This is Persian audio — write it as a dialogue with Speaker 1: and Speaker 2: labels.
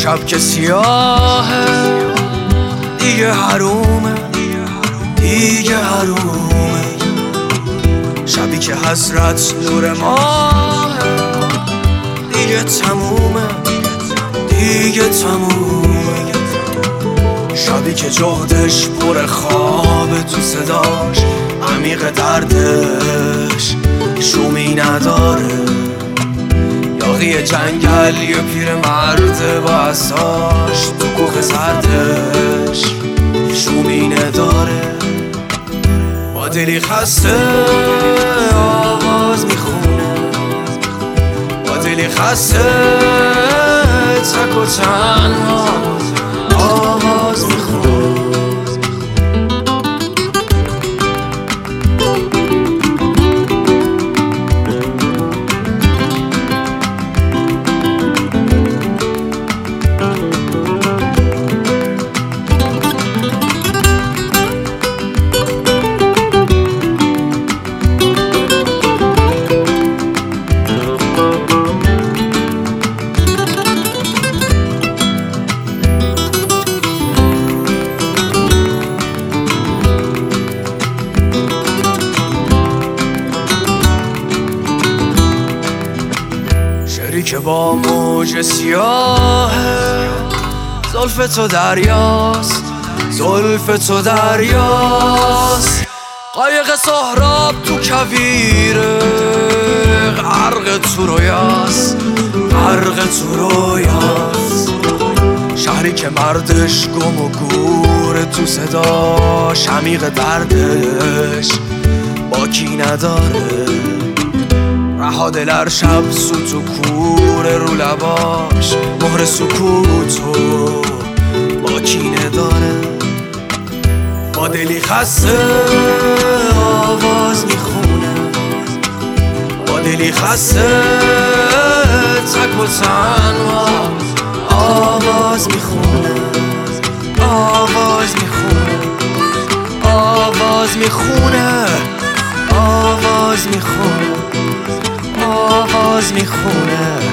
Speaker 1: شب که سیاهه دیگه حرومه، دیگه حرومه. شبی که حسرت نور ماهه دیگه تمومه، دیگه تمومه. شبی که جهدش پر خوابه، تو صداش عمیق دردش شومی نداره. یاغی جنگل یه پیر مرده با عصاش، تو کوه زردش شومی نداره. با دلی خسته آواز میخونه، با دلی خسته تک و تنها آواز میخونه. که با موج سیاهه، زلف تو دریاست، زلف تو دریاست. قایق سهراب تو کویره، غرق تو رویاست، غرق تو رویاست. شهری که مردش گم و گوره، تو صداش عمیق دردش باکی نداره. رها دل هر شب سوت و کوره، رو لباش مهر سکوتو باکی نداره. با دلی خسته آواز میخونه، با دلی خسته تک و تنها آواز میخونه، آواز میخونه، آواز میخونه، آواز میخونه، آواز میخونه.